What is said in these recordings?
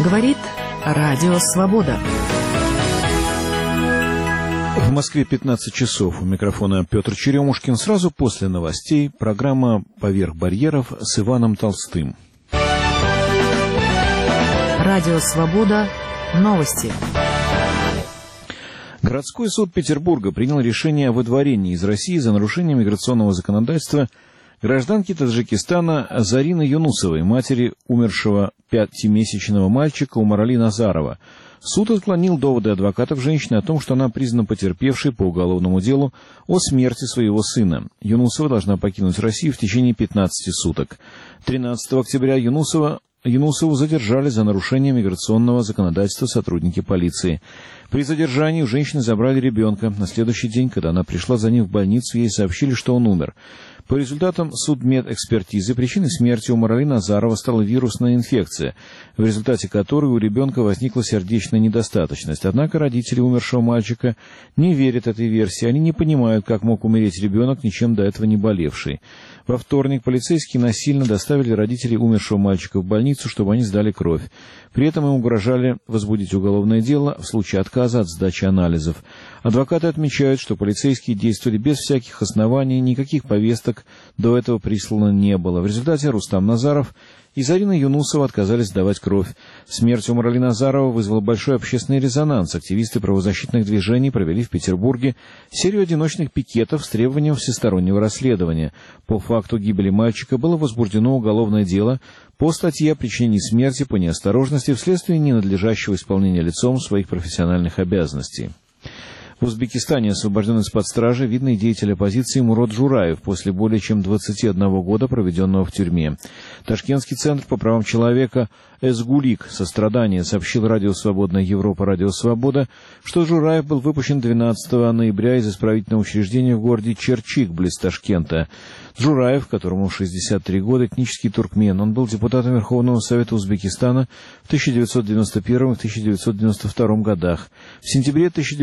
Говорит Радио Свобода. В Москве 15 часов. У микрофона Петр Черемушкин. Сразу после новостей программа «Поверх барьеров» с Иваном Толстым. Радио Свобода. Новости. Городской суд Петербурга принял решение о выдворении из России за нарушение миграционного законодательства гражданки Таджикистана Зарины Юнусовой, матери умершего 5-месячного мальчика Умарали Назарова. Суд отклонил доводы адвокатов женщины о том, что она признана потерпевшей по уголовному делу о смерти своего сына. Юнусова должна покинуть Россию в течение 15 суток. 13 октября Юнусову задержали за нарушение миграционного законодательства сотрудники полиции. При задержании у женщины забрали ребенка. На следующий день, когда она пришла за ним в больницу, ей сообщили, что он умер. По результатам судмедэкспертизы причиной смерти Умарали Назарова стала вирусная инфекция, в результате которой у ребенка возникла сердечная недостаточность. Однако родители умершего мальчика не верят этой версии. Они не понимают, как мог умереть ребенок, ничем до этого не болевший. Во вторник полицейские насильно доставили родителей умершего мальчика в больницу, чтобы они сдали кровь. При этом им угрожали возбудить уголовное дело в случае отказа от сдачи анализов. Адвокаты отмечают, что полицейские действовали без всяких оснований, никаких повесток до этого прислано не было. В результате Рустам Назаров и Зарина Юнусова отказались сдавать кровь. Смерть Умарали Назарова вызвала большой общественный резонанс. Активисты правозащитных движений провели в Петербурге серию одиночных пикетов с требованием всестороннего расследования. По факту гибели мальчика было возбуждено уголовное дело по статье о причинении смерти по неосторожности вследствие ненадлежащего исполнения лицом своих профессиональных обязанностей. В Узбекистане освобожден из-под стражи видный деятель оппозиции Мурод Жураев после более чем 21 года, проведенного в тюрьме. Ташкентский центр по правам человека «Эсгулик. Сострадание» сообщил Радио Свободная Европа, Радио Свобода, что Жураев был выпущен 12 ноября из исправительного учреждения в городе Черчик, близ Ташкента. Жураев, которому 63 года, этнический туркмен. Он был депутатом Верховного Совета Узбекистана в 1991 и 1992 годах. В сентябре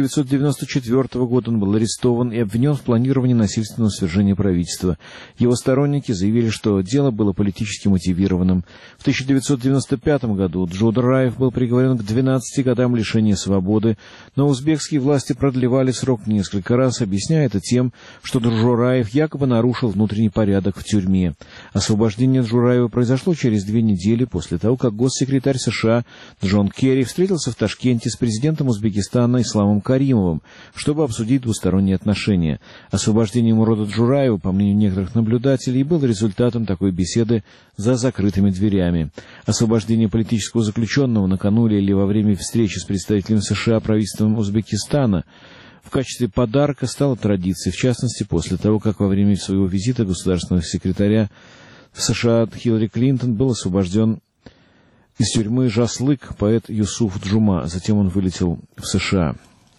1994 года он был арестован и обвинен в планировании насильственного свержения правительства. Его сторонники заявили, что дело было политически мотивированным. В 1995 году Жураев был приговорен к 12 годам лишения свободы, но узбекские власти продлевали срок несколько раз, объясняя это тем, что Жураев якобы нарушил внутренний порядок в тюрьме. Освобождение Жураева произошло через 2 недели после того, как госсекретарь США Джон Керри встретился в Ташкенте с президентом Узбекистана Исламом Каримовым, чтобы обсудить двусторонние отношения. Освобождение Мурода Жураева, по мнению некоторых наблюдателей, было результатом такой беседы за закрытыми дверями. Освобождение политического заключенного накануне или во время встречи с представителями США правительством Узбекистана в качестве подарка стало традицией, в частности, после того, как во время своего визита государственного секретаря в США Хиллари Клинтон был освобожден из тюрьмы Жаслык поэт Юсуф Джума. Затем он вылетел в США.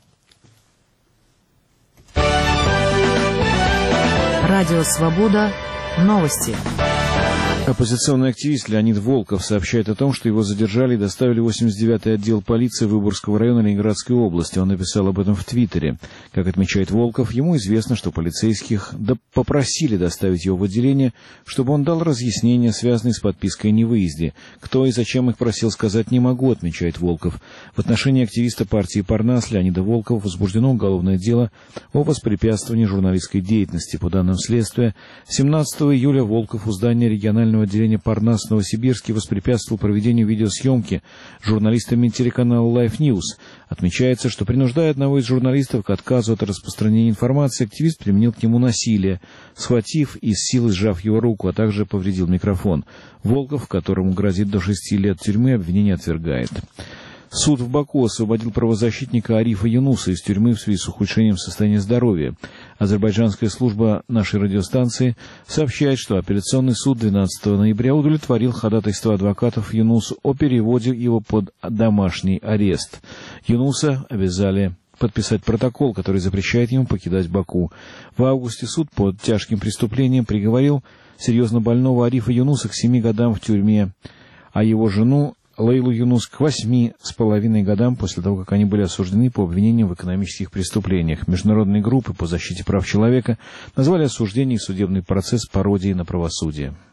Радио Свобода. Новости. Оппозиционный активист Леонид Волков сообщает о том, что его задержали и доставили в 89-й отдел полиции Выборгского района Ленинградской области. Он написал об этом в Твиттере. Как отмечает Волков, ему известно, что полицейских попросили доставить его в отделение, чтобы он дал разъяснения, связанные с подпиской о невыезде. Кто и зачем их просил, сказать не могу, отмечает Волков. В отношении активиста партии «Парнас» Леонида Волкова возбуждено уголовное дело о воспрепятствовании журналистской деятельности. По данным следствия, 17 июля Волков у здания регионального отделения «Парнас» в Новосибирске воспрепятствовал проведению видеосъемки журналистами телеканала Life News. Отмечается, что, принуждая одного из журналистов к отказу от распространения информации, активист применил к нему насилие, схватив и с силой сжав его руку, а также повредил микрофон. Волков, которому грозит до 6 лет тюрьмы, обвинение отвергает. Суд в Баку освободил правозащитника Арифа Юнуса из тюрьмы в связи с ухудшением состояния здоровья. Азербайджанская служба нашей радиостанции сообщает, что апелляционный суд 12 ноября удовлетворил ходатайство адвокатов Юнусу о переводе его под домашний арест. Юнуса обязали подписать протокол, который запрещает ему покидать Баку. В августе суд по тяжким преступлениям приговорил серьезно больного Арифа Юнуса к 7 годам в тюрьме, а его жену Лейлу Юнус к 8,5 годам после того, как они были осуждены по обвинениям в экономических преступлениях. Международные группы по защите прав человека назвали осуждение и судебный процесс пародией на правосудие.